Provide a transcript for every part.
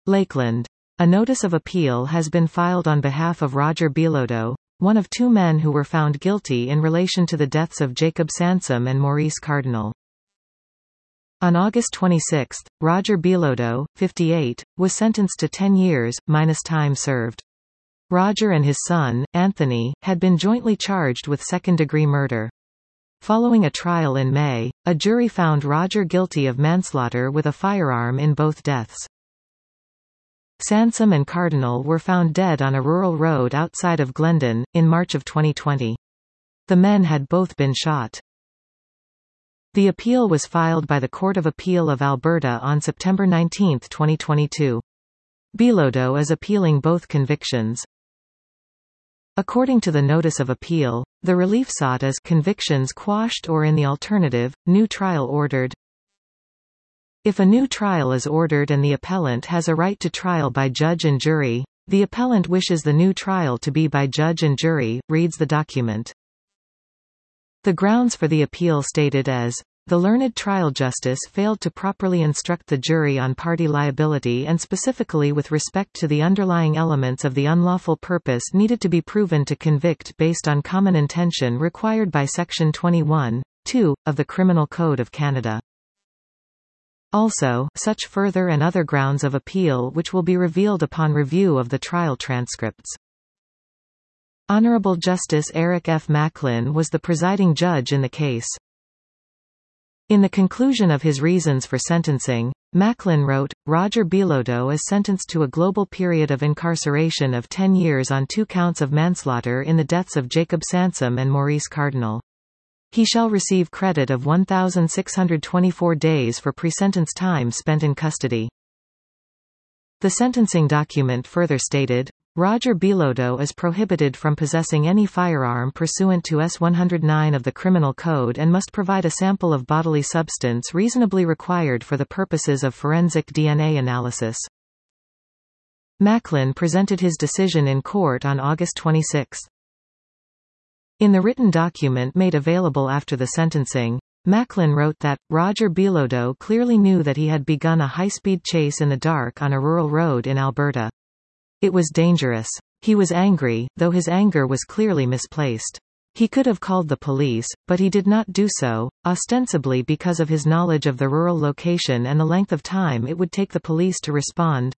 Lakeland. A notice of appeal has been filed on behalf of Roger Bilodeau, one of two men who were found guilty in relation to the deaths of Jacob Sansom and Maurice Cardinal. On August 26, Roger Bilodeau, 58, was sentenced to 10 years, minus time served. Roger and his son, Anthony, had been jointly charged with second-degree murder. Following a trial in May, a jury found Roger guilty of manslaughter with a firearm in both deaths. Sansom and Cardinal were found dead on a rural road outside of Glendon, in March of 2020. The men had both been shot. The appeal was filed by the Court of Appeal of Alberta on September 19, 2022. Bilodeau is appealing both convictions. According to the notice of appeal, the relief sought is convictions quashed or in the alternative, new trial ordered. If a new trial is ordered and the appellant has a right to trial by judge and jury, the appellant wishes the new trial to be by judge and jury, reads the document. The grounds for the appeal stated as, the learned trial justice failed to properly instruct the jury on party liability and specifically with respect to the underlying elements of the unlawful purpose needed to be proven to convict based on common intention required by Section 21(2) of the Criminal Code of Canada. Also, such further and other grounds of appeal which will be revealed upon review of the trial transcripts. Honorable Justice Eric F. Macklin was the presiding judge in the case. In the conclusion of his reasons for sentencing, Macklin wrote, Roger Bilodeau is sentenced to a global period of incarceration of 10 years on 2 counts of manslaughter in the deaths of Jacob Sansom and Maurice Cardinal. He shall receive credit of 1,624 days for pre-sentence time spent in custody. The sentencing document further stated, Roger Bilodeau is prohibited from possessing any firearm pursuant to S-109 of the Criminal Code and must provide a sample of bodily substance reasonably required for the purposes of forensic DNA analysis. Macklin presented his decision in court on August 26. In the written document made available after the sentencing, Macklin wrote that, Roger Bilodeau clearly knew that he had begun a high-speed chase in the dark on a rural road in Alberta. It was dangerous. He was angry, though his anger was clearly misplaced. He could have called the police, but he did not do so, ostensibly because of his knowledge of the rural location and the length of time it would take the police to respond.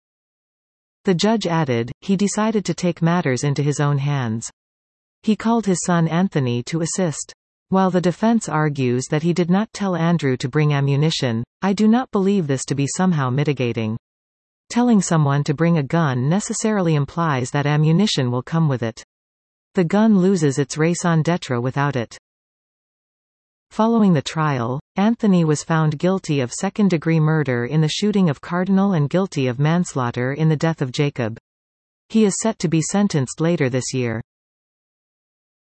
The judge added, he decided to take matters into his own hands. He called his son Anthony to assist. While the defense argues that he did not tell Andrew to bring ammunition, I do not believe this to be somehow mitigating. Telling someone to bring a gun necessarily implies that ammunition will come with it. The gun loses its raison d'etre without it. Following the trial, Anthony was found guilty of second-degree murder in the shooting of Cardinal and guilty of manslaughter in the death of Jacob. He is set to be sentenced later this year.